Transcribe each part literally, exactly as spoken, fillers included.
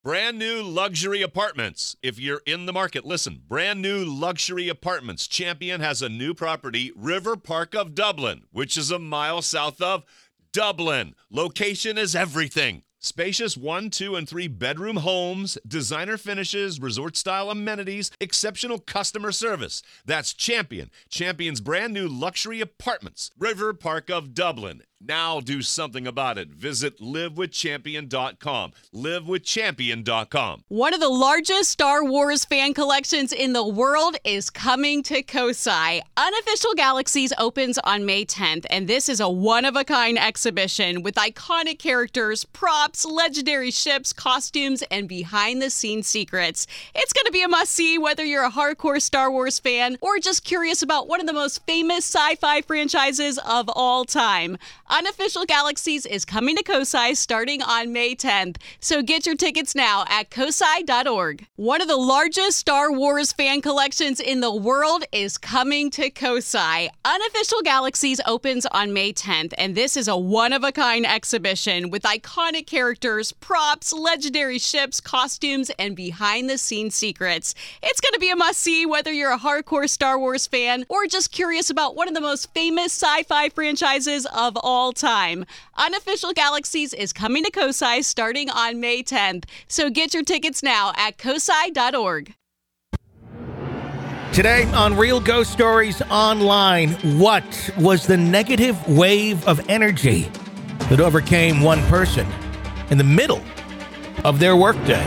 Brand new luxury apartments. If you're in the market, listen. Brand new luxury apartments. Champion has a new property, River Park of Dublin, which is a mile south of Dublin. Location is everything. Spacious one, two, and three bedroom homes, designer finishes, resort-style amenities, exceptional customer service. That's Champion. Champion's brand new luxury apartments. River Park of Dublin. Now do something about it. Visit live with champion dot com. live with champion dot com. One of the largest Star Wars fan collections in the world is coming to Kosai. Unofficial Galaxies opens on May tenth, and this is a one-of-a-kind exhibition with iconic characters, props, legendary ships, costumes, and behind-the-scenes secrets. It's going to be a must-see whether you're a hardcore Star Wars fan or just curious about one of the most famous sci-fi franchises of all time. Unofficial Galaxies is coming to Kosai starting on May tenth, so get your tickets now at kosai dot org. One of the largest Star Wars fan collections in the world is coming to Kosai. Unofficial Galaxies opens on May tenth, and this is a one-of-a-kind exhibition with iconic characters, props, legendary ships, costumes, and behind-the-scenes secrets. It's going to be a must-see whether you're a hardcore Star Wars fan or just curious about one of the most famous sci-fi franchises of all all time. Unofficial Galaxies is coming to Kosai starting on May tenth, so get your tickets now at kosai dot org. Today on Real Ghost Stories Online, what was the negative wave of energy that overcame one person in the middle of their workday?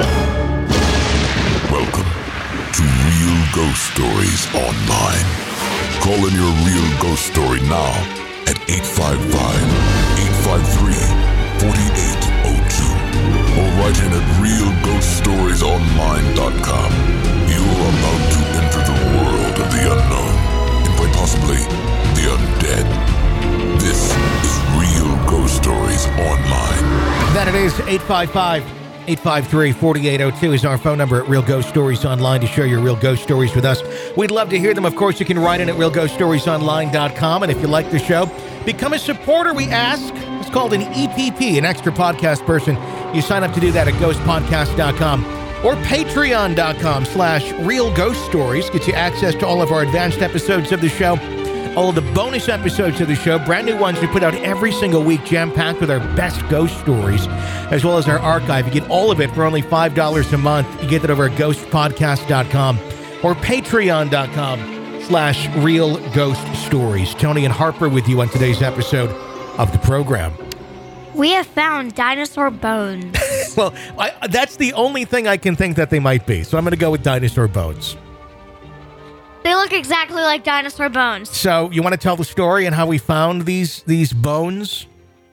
Welcome to Real Ghost Stories Online. Call in your real ghost story now at eight five five, eight five three, four eight zero two or write in at real ghost stories online dot com. You are about to enter the world of the unknown and quite possibly the undead. This is Real Ghost Stories Online. That it is. Eight five five, eight five three, four eight zero two is our phone number at Real Ghost Stories Online to share your real ghost stories with us. We'd love to hear them. Of course, you can write in at real ghost stories online dot com. And if you like the show, become a supporter, we ask. It's called an E P P, an extra podcast person. You sign up to do that at ghost podcast dot com or patreon dot com slash real ghost stories. Gets you access to all of our advanced episodes of the show, all of the bonus episodes of the show, brand new ones we put out every single week, jam-packed with our best ghost stories, as well as our archive. You get all of it for only five dollars a month. You get that over at ghost podcast dot com or patreon dot com slash real ghost stories. Tony and Harper with you on today's episode of the program. We have found dinosaur bones. Well, I, that's the only thing I can think that they might be, so I'm going to go with dinosaur bones. They look exactly like dinosaur bones. So you want to tell the story and how we found these these bones?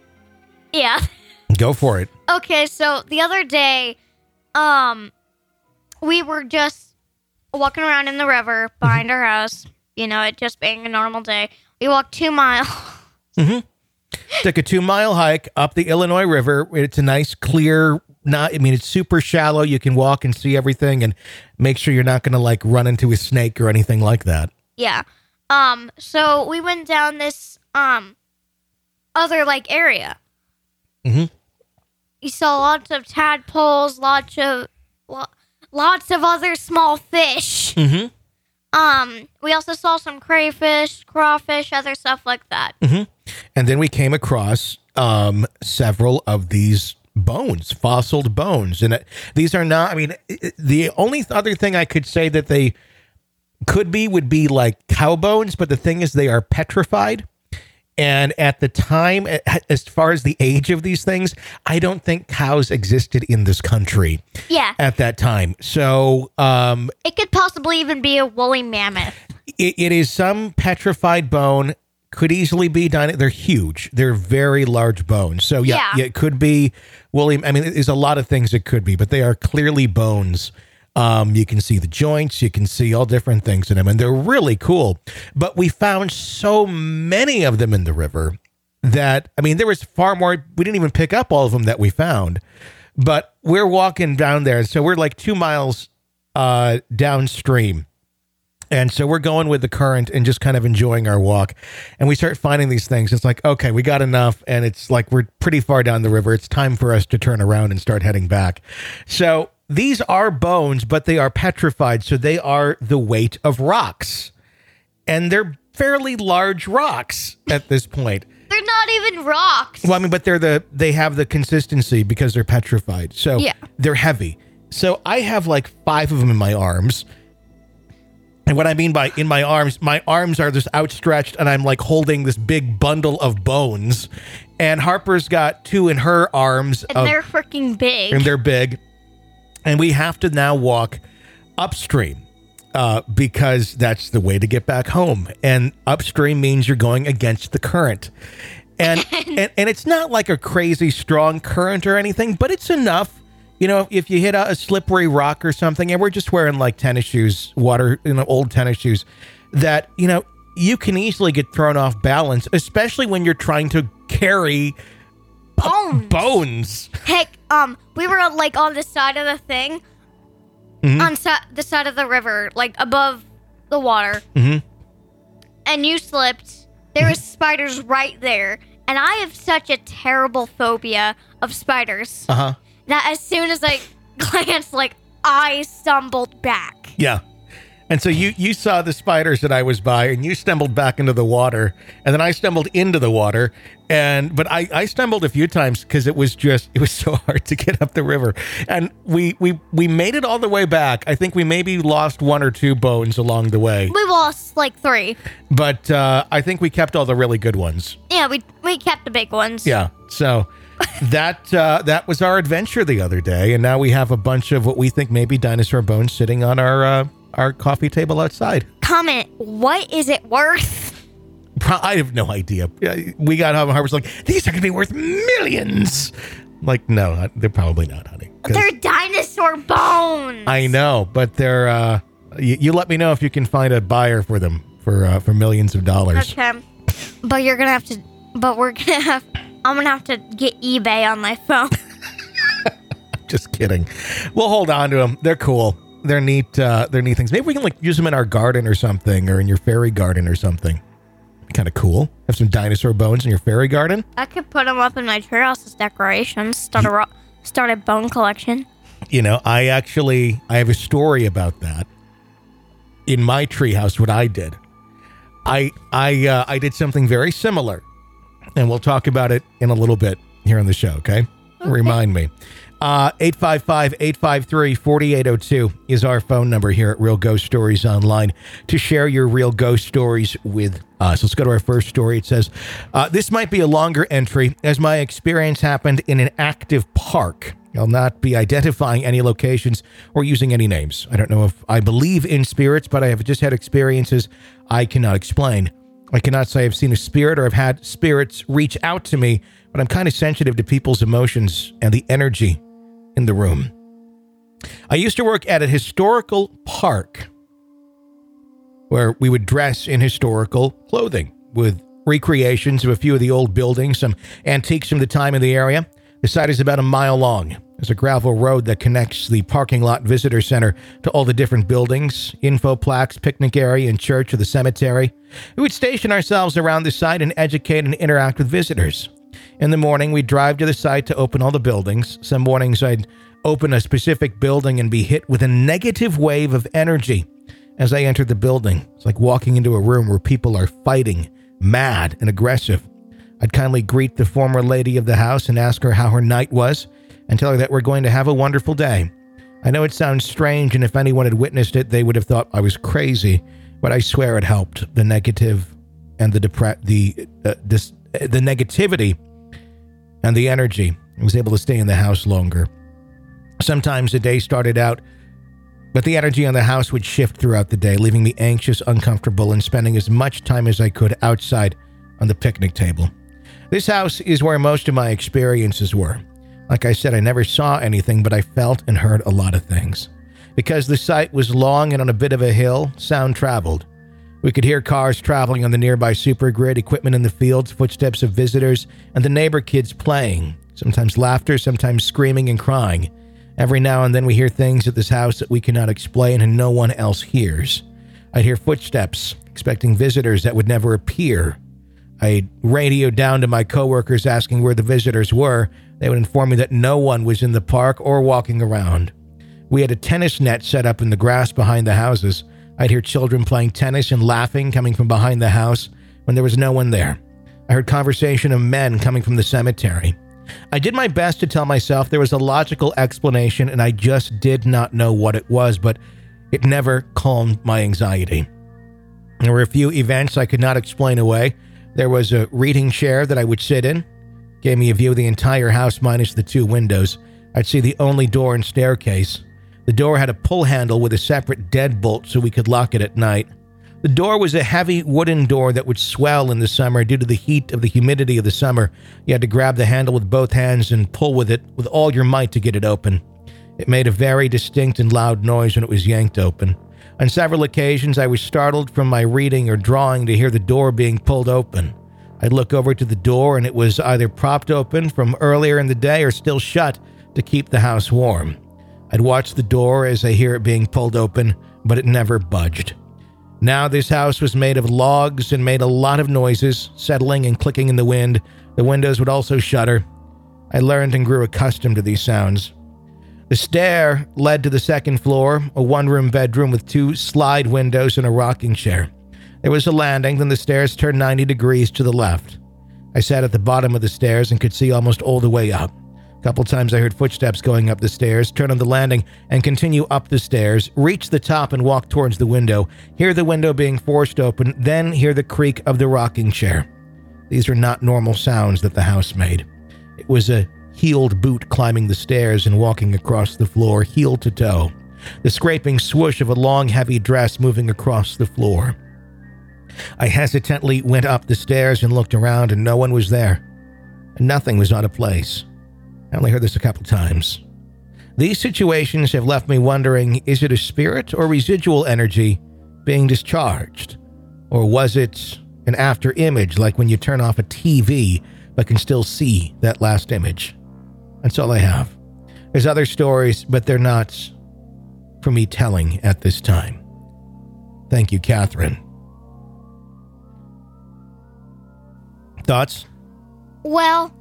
Yeah. Go for it. Okay, so the other day, um, we were just walking around in the river behind our house. You know, it just being a normal day. We walked two miles. Mm-hmm. Took a two-mile hike up the Illinois River. It's a nice, clear, not, I mean, it's super shallow. You can walk and see everything and make sure you're not going to, like, run into a snake or anything like that. Yeah. Um. So we went down this, um, other, like, area. Mm-hmm. You saw lots of tadpoles, lots of, lo- lots of other small fish. Mm-hmm. Um, we also saw some crayfish, crawfish, other stuff like that. Mm-hmm. And then we came across um, several of these bones, fossiled bones. And it, these are not, I mean, it, the only other thing I could say that they could be would be like cow bones, but the thing is they are petrified. And at the time, as far as the age of these things, I don't think cows existed in this country. Yeah. At that time. So um, it could possibly even be a woolly mammoth. It, it is some petrified bone. Could easily be dino. They're huge. They're very large bones. So yeah, Yeah. yeah, it could be woolly. I mean, there's a lot of things it could be, but they are clearly bones. Um, you can see the joints, you can see all different things in them, and they're really cool. But we found so many of them in the river that, I mean, there was far more. We didn't even pick up all of them that we found. But we're walking down there, so we're like two miles uh, downstream. And so we're going with the current and just kind of enjoying our walk. And we start finding these things. It's like, okay, we got enough. And it's like we're pretty far down the river. It's time for us to turn around and start heading back. So these are bones, but they are petrified. So they are the weight of rocks. And they're fairly large rocks at this point. They're not even rocks. Well, I mean, but they're the they have the consistency because they're petrified. So Yeah. they're heavy. So I have like five of them in my arms. And what I mean by in my arms, my arms are just outstretched and I'm like holding this big bundle of bones. And Harper's got two in her arms. And of, they're freaking big. and they're big. And we have to now walk upstream uh, because that's the way to get back home. And upstream means you're going against the current. And, and, and it's not like a crazy strong current or anything, but it's enough. You know, if you hit a, a slippery rock or something, and we're just wearing like tennis shoes, water, you know, old tennis shoes, that, you know, you can easily get thrown off balance, especially when you're trying to carry bones. bones. Heck, um, we were like on the side of the thing, Mhm. on si- the side of the river, like above the water, Mhm. and you slipped. There was spiders right there, and I have such a terrible phobia of spiders Uh-huh. that as soon as I glanced, like I stumbled back. Yeah. And so you you saw the spiders that I was by, and you stumbled back into the water, and then I stumbled into the water, and but I, I stumbled a few times because it was just it was so hard to get up the river, and we we we made it all the way back. I think we maybe lost one or two bones along the way, We lost like three. but uh, I think we kept all the really good ones. Yeah, we we kept the big ones. Yeah. So that uh, that was our adventure the other day, and now we have a bunch of what we think may be dinosaur bones sitting on our uh, our coffee table outside. Comment, what is it worth? Pro- I have no idea. Yeah, we got home and Harper's like, these are going to be worth millions. Like, no, they're probably not, honey. 'Cause They're dinosaur bones. I know, but they're, uh, you, you let me know if you can find a buyer for them for, uh, for millions of dollars. Okay. But you're gonna have to but we're gonna have I'm gonna have to get eBay on my phone. Just kidding. We'll hold on to them. They're cool. They're neat. Uh, they're neat things. Maybe we can like use them in our garden or something, or in your fairy garden or something. Be kind of cool. Have some dinosaur bones in your fairy garden. I could put them up in my treehouse as decorations. Start a ro- start a bone collection. You know, I actually I have a story about that. In my treehouse, what I did, I I uh, I did something very similar, and we'll talk about it in a little bit here on the show. Okay, okay. Remind me. Uh, eight five five, eight five three, four eight zero two is our phone number here at Real Ghost Stories Online to share your real ghost stories with us. Let's go to our first story. It says, uh, this might be a longer entry as my experience happened in an active park. I'll not be identifying any locations or using any names. I don't know if I believe in spirits, but I have just had experiences I cannot explain. I cannot say I've seen a spirit or I've had spirits reach out to me, but I'm kind of sensitive to people's emotions and the energy in the room. I used to work at a historical park where we would dress in historical clothing with recreations of a few of the old buildings, some antiques from the time in the area. The site is about a mile long. There's a gravel road that connects the parking lot visitor center to all the different buildings, info plaques, picnic area, and church or the cemetery. We would station ourselves around the site and educate and interact with visitors. In the morning, we'd drive to the site to open all the buildings. Some mornings, I'd open a specific building and be hit with a negative wave of energy as I entered the building. It's like walking into a room where people are fighting, mad and aggressive. I'd kindly greet the former lady of the house and ask her how her night was and tell her that we're going to have a wonderful day. I know it sounds strange, and if anyone had witnessed it, they would have thought I was crazy, but I swear it helped. The negative and the depre- the uh, this, uh, the negativity and the energy. I was able to stay in the house longer. Sometimes the day started out, but the energy on the house would shift throughout the day, leaving me anxious, uncomfortable, and spending as much time as I could outside on the picnic table. This house is where most of my experiences were. Like I said, I never saw anything, but I felt and heard a lot of things. Because the site was long and on a bit of a hill, sound traveled. We could hear cars traveling on the nearby supergrid, equipment in the fields, footsteps of visitors, and the neighbor kids playing. Sometimes laughter, sometimes screaming and crying. Every now and then we hear things at this house that we cannot explain and no one else hears. I'd hear footsteps, expecting visitors that would never appear. I'd radio down to my coworkers asking where the visitors were. They would inform me that no one was in the park or walking around. We had a tennis net set up in the grass behind the houses. I'd hear children playing tennis and laughing coming from behind the house when there was no one there. I heard conversation of men coming from the cemetery. I did my best to tell myself there was a logical explanation and I just did not know what it was, but it never calmed my anxiety. There were a few events I could not explain away. There was a reading chair that I would sit in. Gave me a view of the entire house minus the two windows. I'd see the only door and staircase. The door had a pull handle with a separate deadbolt so we could lock it at night. The door was a heavy wooden door that would swell in the summer due to the heat of the humidity of the summer. You had to grab the handle with both hands and pull with it with all your might to get it open. It made a very distinct and loud noise when it was yanked open. On several occasions, I was startled from my reading or drawing to hear the door being pulled open. I'd look over to the door and it was either propped open from earlier in the day or still shut to keep the house warm. I'd watch the door as I hear it being pulled open, but it never budged. Now this house was made of logs and made a lot of noises, settling and clicking in the wind. The windows would also shudder. I learned and grew accustomed to these sounds. The stair led to the second floor, a one-room bedroom with two slide windows and a rocking chair. There was a landing, then the stairs turned ninety degrees to the left. I sat at the bottom of the stairs and could see almost all the way up. A couple times I heard footsteps going up the stairs, turn on the landing, and continue up the stairs, reach the top and walk towards the window, hear the window being forced open, then hear the creak of the rocking chair. These were not normal sounds that the house made. It was a heeled boot climbing the stairs and walking across the floor, heel to toe. The scraping swoosh of a long, heavy dress moving across the floor. I hesitantly went up the stairs and looked around, and no one was there. And nothing was out of place. I only heard this a couple times. These situations have left me wondering, is it a spirit or residual energy being discharged? Or was it an after image, like when you turn off a T V but can still see that last image? That's all I have. There's other stories, but they're not for me telling at this time. Thank you, Catherine. Thoughts? Well,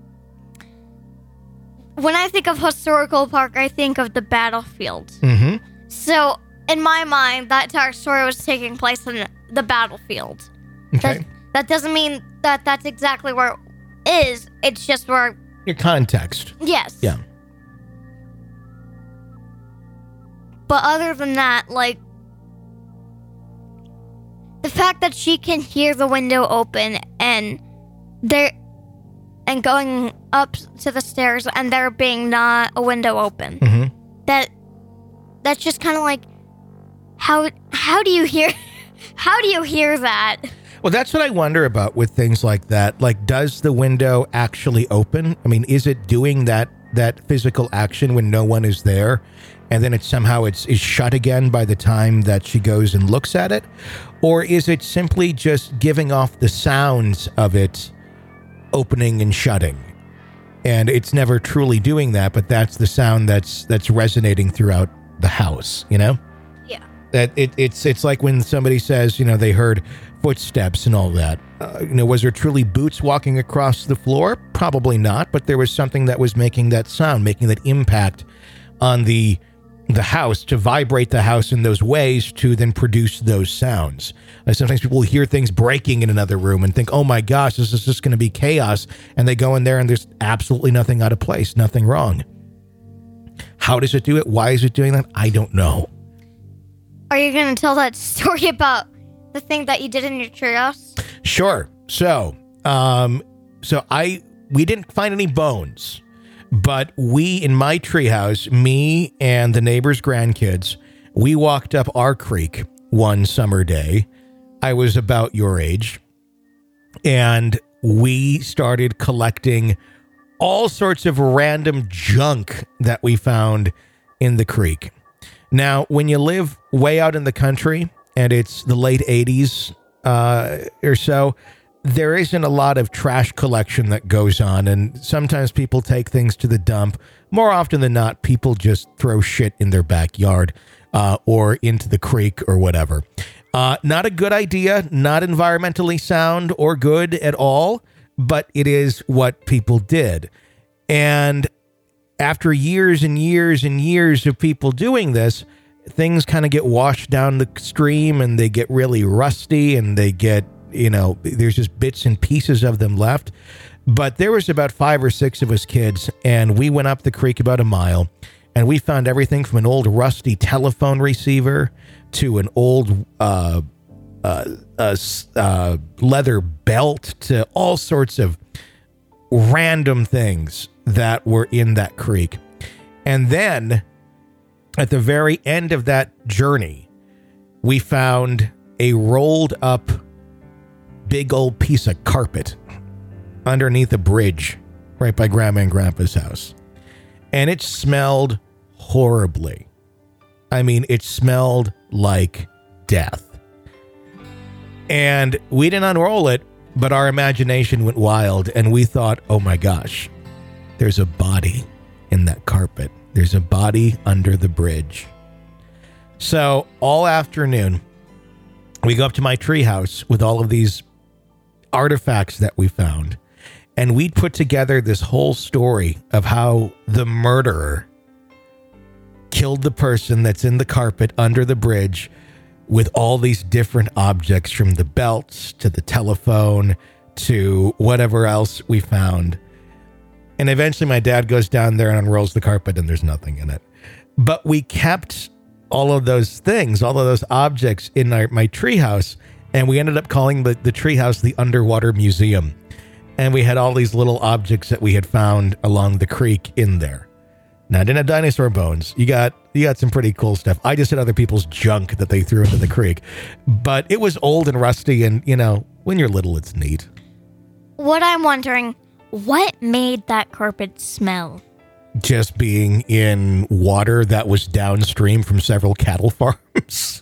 when I think of historical park, I think of the battlefield. Mm-hmm. So, in my mind, that entire story was taking place in the battlefield. Okay. That, that doesn't mean that that's exactly where it is. It's just where... Your context. Yes. Yeah. But other than that, like, the fact that she can hear the window open and there... and going up to the stairs and there being not a window open. Mm-hmm. That that's just kind of like, how how do you hear how do you hear that? Well, that's what I wonder about with things like that. Like, does the window actually open? I mean, is it doing that that physical action when no one is there, and then it somehow it's is shut again by the time that she goes and looks at it? Or is it simply just giving off the sounds of it opening and shutting, and it's never truly doing that, but that's the sound that's that's resonating throughout the house, you know? Yeah. That it, it's it's like when somebody says, you know, they heard footsteps and all that. Uh, you know, was there truly boots walking across the floor? Probably not, but there was something that was making that sound, making that impact on the the house, to vibrate the house in those ways to then produce those sounds. Uh, sometimes people hear things breaking in another room and think, oh my gosh, this is just going to be chaos. And they go in there and there's absolutely nothing out of place, nothing wrong. How does it do it? Why is it doing that? I don't know. Are you going to tell that story about the thing that you did in your treehouse? Sure. So, um, so I, we didn't find any bones. But we, in my treehouse, me and the neighbor's grandkids, we walked up our creek one summer day. I was about your age. And we started collecting all sorts of random junk that we found in the creek. Now, when you live way out in the country and it's the late eighties uh, or so, there isn't a lot of trash collection that goes on, and sometimes people take things to the dump. More often than not, people just throw shit in their backyard uh, or into the creek or whatever. Uh, not a good idea, not environmentally sound or good at all, but it is what people did. And after years and years and years of people doing this, things kind of get washed down the stream and they get really rusty and they get, you know, there's just bits and pieces of them left. But there was about five or six of us kids, and we went up the creek about a mile, and we found everything from an old rusty telephone receiver to an old uh, uh, uh, uh, leather belt to all sorts of random things that were in that creek. And then at the very end of that journey, we found a rolled up big old piece of carpet underneath a bridge right by Grandma and Grandpa's house. And it smelled horribly. I mean, it smelled like death. And we didn't unroll it, but our imagination went wild and we thought, oh my gosh, there's a body in that carpet. There's a body under the bridge. So all afternoon, we go up to my treehouse with all of these artifacts that we found. And we'd put together this whole story of how the murderer killed the person that's in the carpet under the bridge with all these different objects, from the belts to the telephone to whatever else we found. And eventually my dad goes down there and unrolls the carpet and there's nothing in it. But we kept all of those things, all of those objects in our, my treehouse, and we ended up calling the, the treehouse the Underwater Museum. And we had all these little objects that we had found along the creek in there. Now, I didn't have dinosaur bones. You got you got some pretty cool stuff. I just had other people's junk that they threw into the creek. But it was old and rusty, and, you know, when you're little, it's neat. What I'm wondering, what made that carpet smell? Just being in water that was downstream from several cattle farms.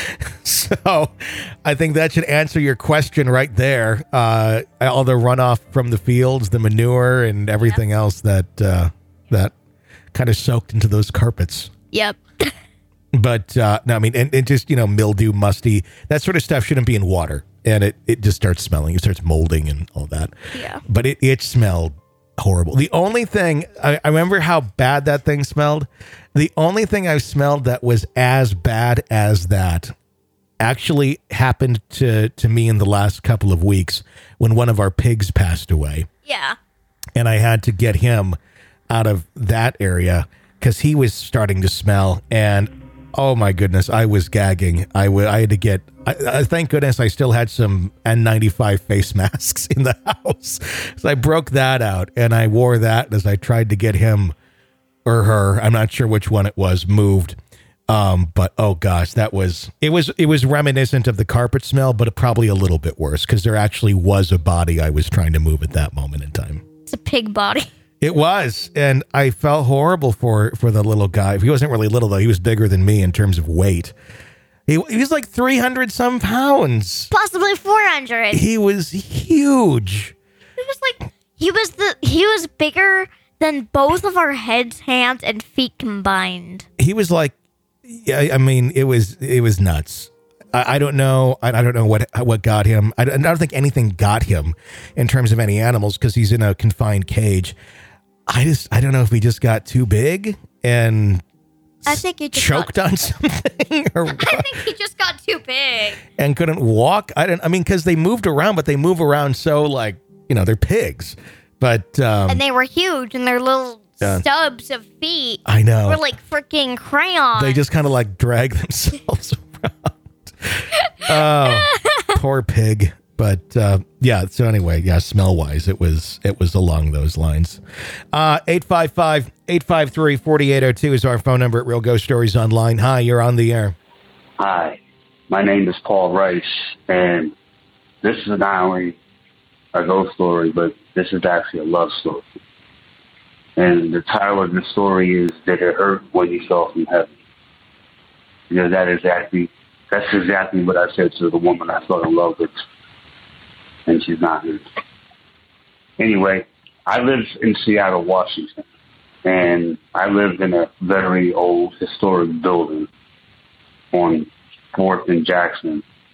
So I think that should answer your question right there. Uh, all the runoff from the fields, the manure, and everything yep. else that uh, that kind of soaked into those carpets. Yep. But uh, no, I mean, and, and just, you know, mildew, musty, that sort of stuff shouldn't be in water. And it, it just starts smelling. It starts molding and all that. Yeah. But it, it smelled horrible. The only thing, I, I remember how bad that thing smelled. The only thing I smelled that was as bad as that actually happened to, to me in the last couple of weeks when one of our pigs passed away. Yeah. And I had to get him out of that area because he was starting to smell. And oh my goodness, I was gagging. I, w- I had to get, I, I, thank goodness I still had some N ninety-five face masks in the house. So I broke that out and I wore that as I tried to get him or her, I'm not sure which one it was, moved. Um, but oh gosh, that was, it was, it was reminiscent of the carpet smell, but probably a little bit worse because there actually was a body I was trying to move at that moment in time. It's a pig body. It was. And I felt horrible for, for the little guy. He wasn't really little though. He was bigger than me in terms of weight. He, he was like three hundred some pounds. Possibly four hundred. He was huge. He was like, he was the, he was bigger than both of our heads, hands, and feet combined. He was like, yeah, I mean, it was, it was nuts. I, I don't know. I, I don't know what, what got him. I don't, I don't think anything got him in terms of any animals because he's in a confined cage. I just, I don't know if he just got too big and I think he just choked got, on something or what? I think he just got too big and couldn't walk. I don't, I mean, cause they moved around, but they move around so like, you know, they're pigs, but, um, and they were huge and their little yeah. stubs of feet. I know. Were like freaking crayons. They just kind of like drag themselves around. Oh, poor pig. But uh, yeah, so anyway, yeah, smell wise, it was it was along those lines. Uh, eight five five, eight five three, four eight zero two is our phone number at Real Ghost Stories Online. Hi, you're on the air. Hi, my name is Paul Rice, and this is not only a ghost story, but this is actually a love story. And the title of the story is Did It Hurt When You Fell From Heaven? Because that is exactly, that's exactly what I said to the woman I fell in love with. And she's not here. Anyway, I live in Seattle, Washington, and I lived in a very old historic building on fourth and Jackson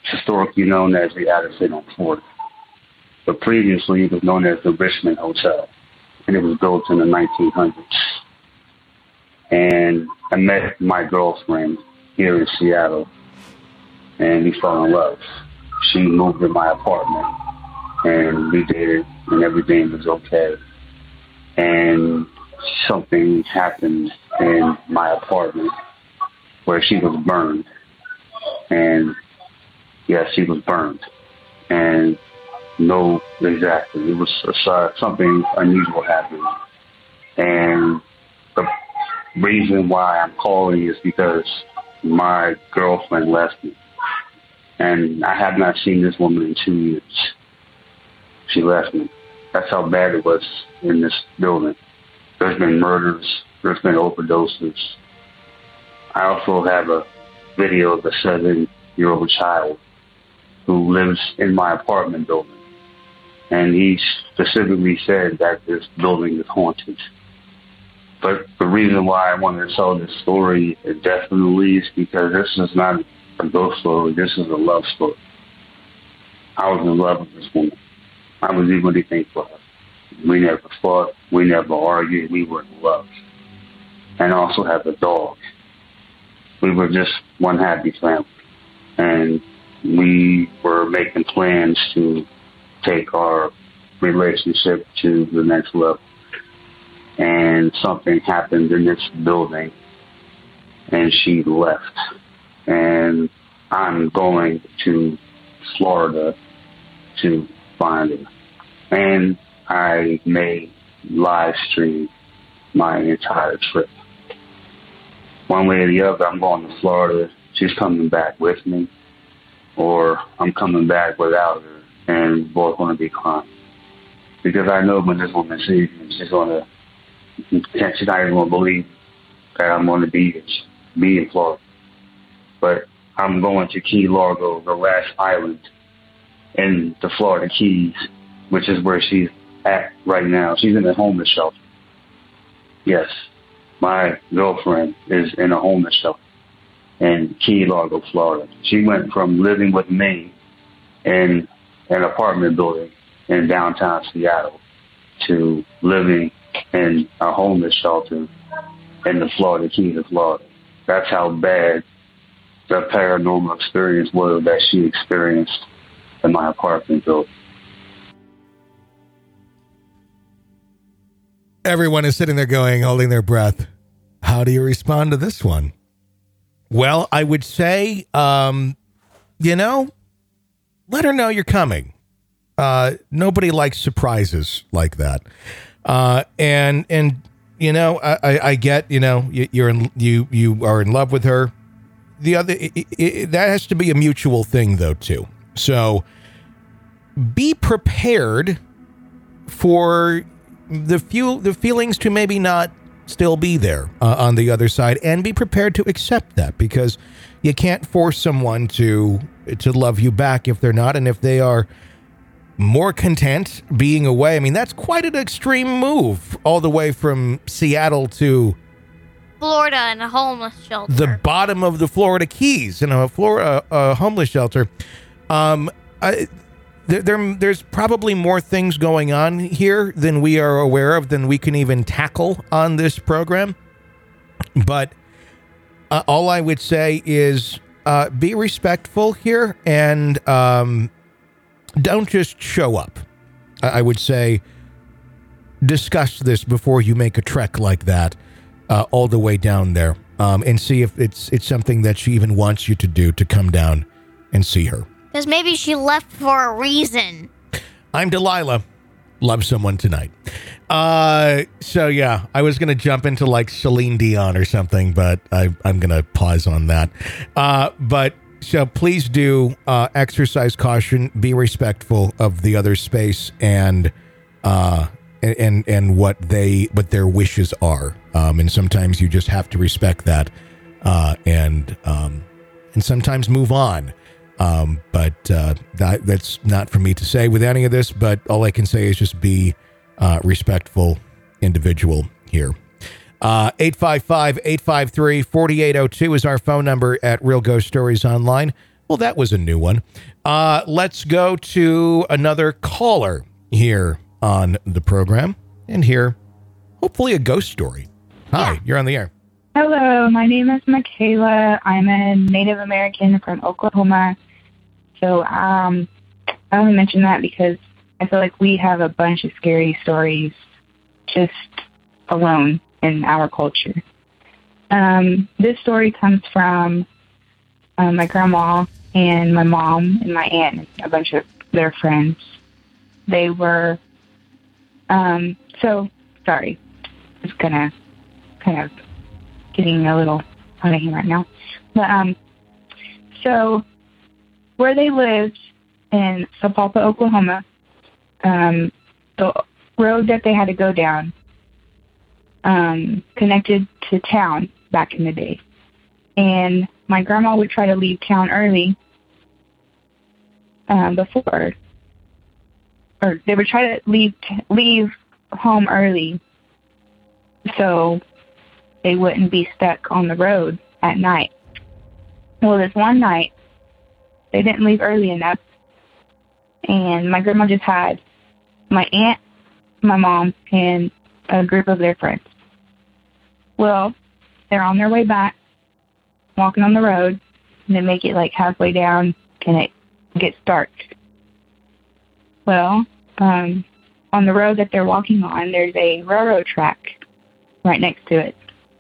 historically known as the Addison on Fourth. But previously, it was known as the Richmond Hotel, and it was built in the nineteen hundreds. And I met my girlfriend here in Seattle, and we fell in love. She moved in my apartment, and we dated, and everything was okay. And something happened in my apartment where she was burned. And yes, she was burned. And no, exactly. It was uh, something unusual happened. And the reason why I'm calling is because my girlfriend left me. And I have not seen this woman in two years. She left me. That's how bad it was in this building. There's been murders. There's been overdoses. I also have a video of a seven-year-old child who lives in my apartment building. And he specifically said that this building is haunted. But the reason why I wanted to tell this story indefinitely is because this is not a ghost story. This is a love story. I was in love with this woman. I was equally thankful for her. We never fought. We never argued. We were in love. And I also have a dog. We were just one happy family. And we were making plans to take our relationship to the next level. And something happened in this building, and she left. And I'm going to Florida to find her. And I may live stream my entire trip. One way or the other, I'm going to Florida. She's coming back with me, or I'm coming back without her, and we're both going to be crying. Because I know when this woman sees me, she's going to, she's not even going to believe that I'm going to be, be in Florida. But I'm going to Key Largo, the last island in the Florida Keys, which is where she's at right now. She's in a homeless shelter. Yes, my girlfriend is in a homeless shelter in Key Largo, Florida. She went from living with me in an apartment building in downtown Seattle to living in a homeless shelter in the Florida Keys of Florida. That's how bad the paranormal experience was that she experienced in my apartment building. Everyone is sitting there going, holding their breath. How do you respond to this one? Well, I would say, um, you know, let her know you're coming. Uh, nobody likes surprises like that. Uh, and, and, you know, I, I, I get, you know, you, you're in, you, you are in love with her. The other, it, it, that has to be a mutual thing though, too. So be prepared for the few, the feelings to maybe not still be there uh, on the other side, and be prepared to accept that, because you can't force someone to, to love you back if they're not. And if they are more content being away, I mean, that's quite an extreme move, all the way from Seattle to Florida in a homeless shelter. The bottom of the Florida Keys in a Florida uh, homeless shelter. Um, I, there, there, there's probably more things going on here than we are aware of, than we can even tackle on this program. But uh, all I would say is uh, be respectful here, and um, don't just show up. I, I would say discuss this before you make a trek like that uh, all the way down there, um, and see if it's it's something that she even wants you to do, to come down and see her. Because maybe she left for a reason. I'm Delilah. Love someone tonight. Uh, so yeah, I was going to jump into like Celine Dion or something, but I, I'm going to pause on that. Uh, but so please do uh, exercise caution, be respectful of the other space, and uh, and, and and what they what their wishes are. Um, and sometimes you just have to respect that, uh, and um, and sometimes move on. Um, but uh, that, that's not for me to say with any of this, but all I can say is just be uh, respectful individual here. Uh, eight five five, eight five three, four eight zero two is our phone number at Real Ghost Stories Online. Well, that was a new one. Uh, let's go to another caller here on the program and hear hopefully a ghost story. Hi, yeah. You're on the air. Hello, my name is Michaela. I'm a Native American from Oklahoma. So um, I only mention that because I feel like we have a bunch of scary stories just alone in our culture. Um, this story comes from uh, my grandma and my mom and my aunt and a bunch of their friends. They were, um, so, sorry, it's gonna kind of getting a little out of here right now. But, um, so where they lived in Sapulpa, Oklahoma, um, the road that they had to go down um, connected to town back in the day. And my grandma would try to leave town early um, before, or they would try to leave leave home early so they wouldn't be stuck on the road at night. Well, this one night, they didn't leave early enough, and my grandma just had my aunt, my mom, and a group of their friends. Well, they're on their way back, walking on the road, and they make it like halfway down, and it gets dark. Well, um, on the road that they're walking on, there's a railroad track right next to it.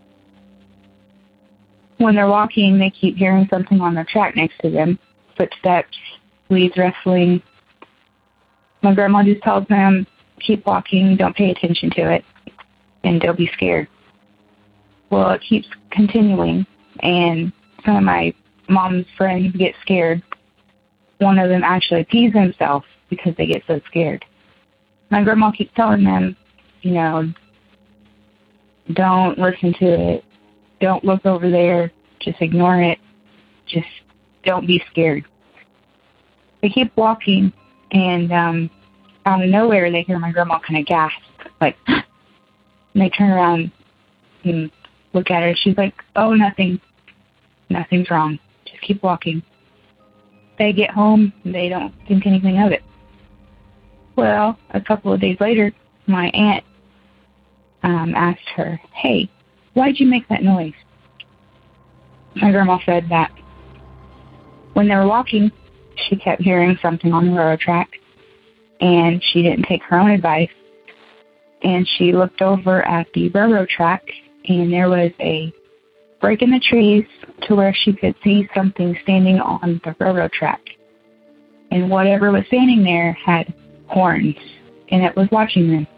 When they're walking, they keep hearing something on the track next to them. Footsteps, leaves rustling. My grandma just tells them, keep walking, don't pay attention to it, and they'll be scared. Well, it keeps continuing, and some of my mom's friends get scared. One of them actually pees himself because they get so scared. My grandma keeps telling them, you know, don't listen to it. Don't look over there. Just ignore it. Just don't be scared. They keep walking, and um, out of nowhere, they hear my grandma kind of gasp, like, and they turn around and look at her. She's like, oh, nothing. Nothing's wrong. Just keep walking. They get home, and they don't think anything of it. Well, a couple of days later, my aunt um, asked her, hey, why'd you make that noise? My grandma said that when they were walking, she kept hearing something on the railroad track, and she didn't take her own advice. And she looked over at the railroad track, and there was a break in the trees to where she could see something standing on the railroad track. And whatever was standing there had horns, and it was watching them.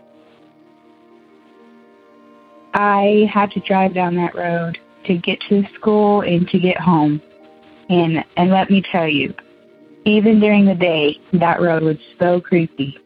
I had to drive down that road to get to school and to get home. And and let me tell you, even during the day, that road was so creepy.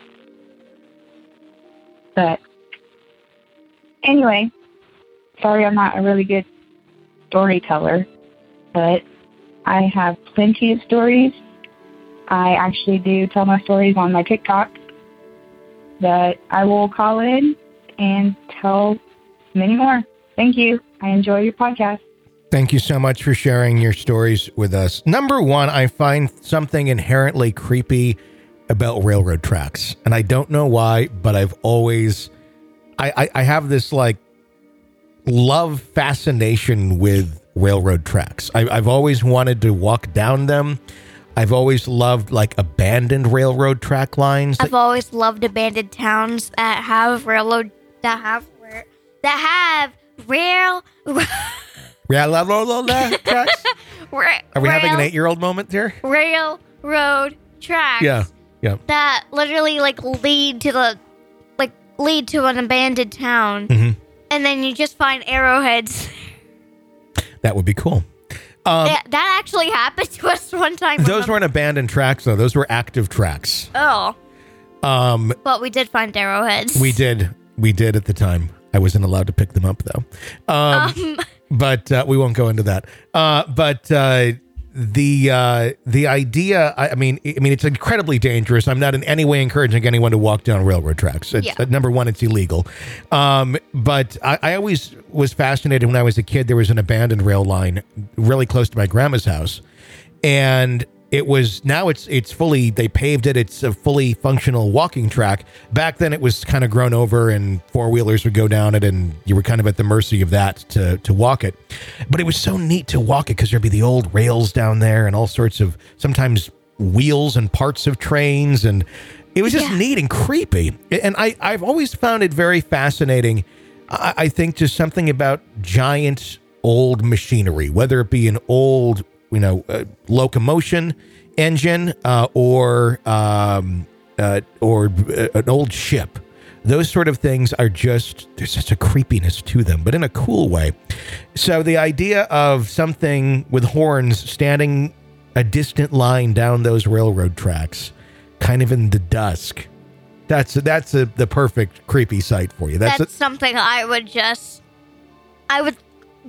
But anyway, sorry I'm not a really good storyteller, but I have plenty of stories. I actually do tell my stories on my TikTok that I will call in and tell many more. Thank you. I enjoy your podcast. Thank you so much for sharing your stories with us. Number one, I find something inherently creepy about railroad tracks. And I don't know why, but I've always, I, I, I have this like love fascination with railroad tracks. I, I've always wanted to walk down them. I've always loved like abandoned railroad track lines. I've always loved abandoned towns that have railroad, that have, that have rail, railroad tracks? Ra- Are we rail, having an eight-year-old moment there? Railroad tracks. Yeah, yeah. That literally like lead to the, like lead to an abandoned town, mm-hmm. and then you just find arrowheads. That would be cool. Um, yeah, that actually happened to us one time. Those weren't abandoned tracks, though. Those were active tracks. Oh. Um, but we did find arrowheads. We did. We did at the time. I wasn't allowed to pick them up, though. Um, um. But uh, we won't go into that. Uh, but uh, the uh, the idea, I, I mean, I mean, it's incredibly dangerous. I'm not in any way encouraging anyone to walk down railroad tracks. It's, yeah. uh, number one, it's illegal. Um, but I, I always was fascinated when I was a kid. There was an abandoned rail line really close to my grandma's house. And it was, now it's it's fully, they paved it. It's a fully functional walking track. Back then it was kind of grown over and four-wheelers would go down it and you were kind of at the mercy of that to, to walk it. But it was so neat to walk it because there'd be the old rails down there and all sorts of, sometimes wheels and parts of trains. And it was just yeah. neat and creepy. And I, I've always found it very fascinating. I, I think just something about giant old machinery, whether it be an old you know, uh, locomotion engine, uh, or, um, uh, or uh, an old ship. Those sort of things are just, there's such a creepiness to them, but in a cool way. So the idea of something with horns standing a distant line down those railroad tracks, kind of in the dusk, that's, that's a, the perfect creepy sight for you. That's, that's a, something I would just, I would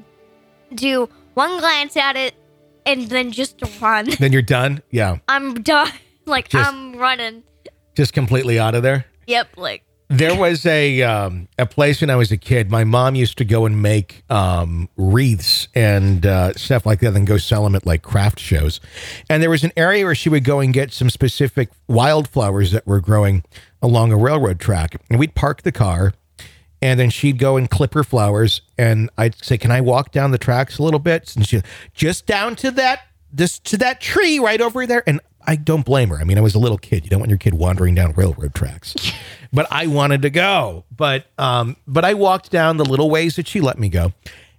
do one glance at it, and then just run. Then you're done? Yeah. I'm done. Like, just, I'm running. Just completely out of there? Yep, like. There was a um, a place when I was a kid. My mom used to go and make um, wreaths and uh, stuff like that and go sell them at like craft shows. And there was an area where she would go and get some specific wildflowers that were growing along a railroad track. And we'd park the car and then she'd go and clip her flowers. And I'd say, can I walk down the tracks a little bit? And she just down to that, just to that tree right over there. And I don't blame her. I mean, I was a little kid. You don't want your kid wandering down railroad tracks. But I wanted to go. But um, but I walked down the little ways that she let me go.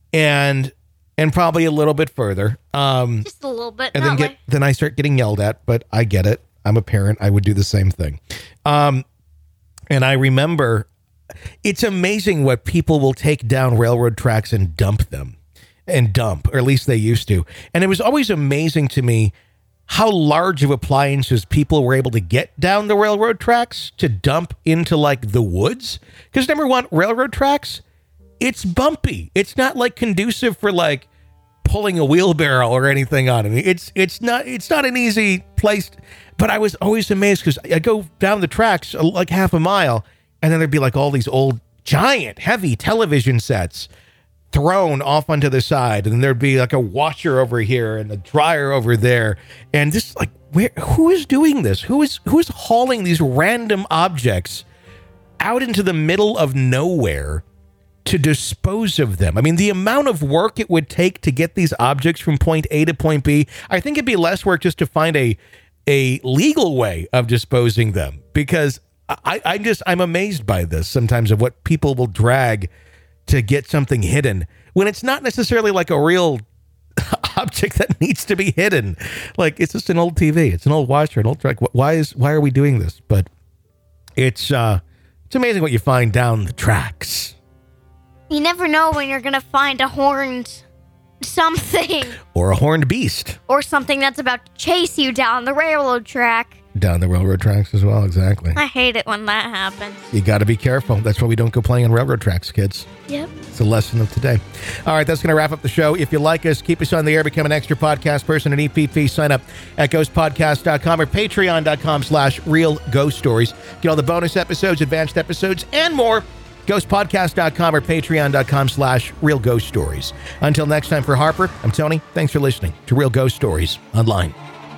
And and probably a little bit further. Um, just a little bit. And then get like- then I start getting yelled at. But I get it. I'm a parent. I would do the same thing. Um, and I remember... It's amazing what people will take down railroad tracks and dump them and dump, or at least they used to. And it was always amazing to me how large of appliances people were able to get down the railroad tracks to dump into like the woods. Because number one, railroad tracks, it's bumpy. It's not like conducive for like pulling a wheelbarrow or anything on it. It's, it's not, it's not an easy place. But I was always amazed because I go down the tracks like half a mile and then there'd be like all these old giant heavy television sets thrown off onto the side. And there'd be like a washer over here and a dryer over there. And just like, where, who is doing this? Who is, who is hauling these random objects out into the middle of nowhere to dispose of them? I mean, the amount of work it would take to get these objects from point A to point B, I think it'd be less work just to find a, a legal way of disposing them, because I, I just, I'm amazed by this sometimes of what people will drag to get something hidden when it's not necessarily like a real object that needs to be hidden. Like it's just an old T V. It's an old washer, an old track. Why is, why are we doing this? But it's, uh, it's amazing what you find down the tracks. You never know when you're going to find a horned something. Or a horned beast. Or something that's about to chase you down the railroad track. Down the railroad tracks as well, exactly. I hate it when that happens. You got to be careful. That's why we don't go playing on railroad tracks, kids. Yep. It's a lesson of today. All right, that's going to wrap up the show. If you like us, keep us on the air, become an extra podcast person at E P P. Sign up at ghost podcast dot com or patreon.com slash real ghost stories. Get all the bonus episodes, advanced episodes, and more. ghost podcast dot com or patreon.com slash real ghost stories. Until next time, for Harper, I'm Tony. Thanks for listening to Real Ghost Stories Online.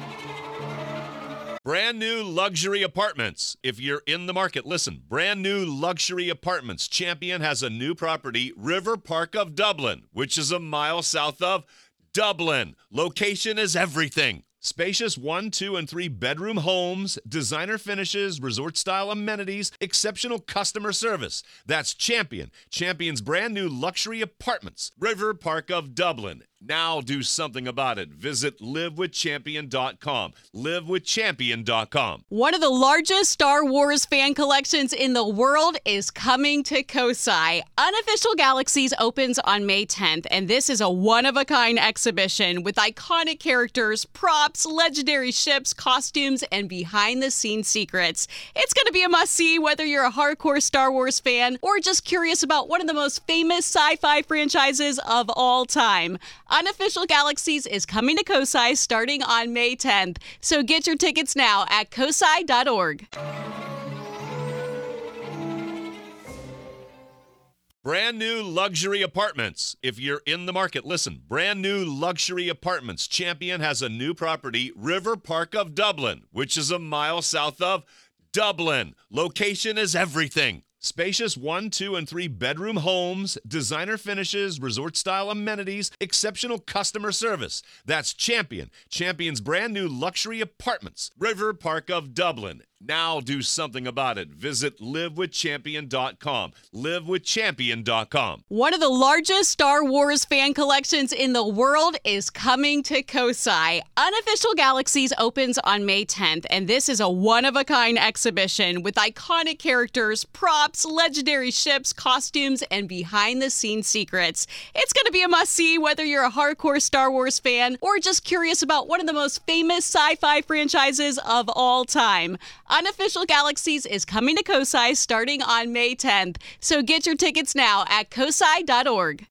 Brand new luxury apartments. If you're in the market, listen. Brand new luxury apartments. Champion has a new property, River Park of Dublin, which is a mile south of Dublin. Location is everything. Spacious one, two, and three bedroom homes, designer finishes, resort-style amenities, exceptional customer service. That's Champion. Champion's brand new luxury apartments. River Park of Dublin. Now do something about it. Visit live with champion dot com. live with champion dot com. One of the largest Star Wars fan collections in the world is coming to Kosai. Unofficial Galaxies opens on May tenth, and this is a one-of-a-kind exhibition with iconic characters, props, legendary ships, costumes, and behind-the-scenes secrets. It's going to be a must-see whether you're a hardcore Star Wars fan or just curious about one of the most famous sci-fi franchises of all time. Unofficial Galaxies is coming to Kosai starting on May tenth, so get your tickets now at kosai dot org. Brand new luxury apartments. If you're in the market, listen. Brand new luxury apartments. Champion has a new property, River Park of Dublin, which is a mile south of Dublin. Location is everything. Spacious one, two, and three bedroom homes, designer finishes, resort-style amenities, exceptional customer service. That's Champion. Champion's brand new luxury apartments, River Park of Dublin. Now do something about it. Visit live with champion dot com. live with champion dot com. One of the largest Star Wars fan collections in the world is coming to Kosai. Unofficial Galaxies opens on May tenth, and this is a one-of-a-kind exhibition with iconic characters, props, legendary ships, costumes, and behind-the-scenes secrets. It's going to be a must-see whether you're a hardcore Star Wars fan or just curious about one of the most famous sci-fi franchises of all time. Unofficial Galaxies is coming to Kosai starting on May tenth, so get your tickets now at kosai dot org.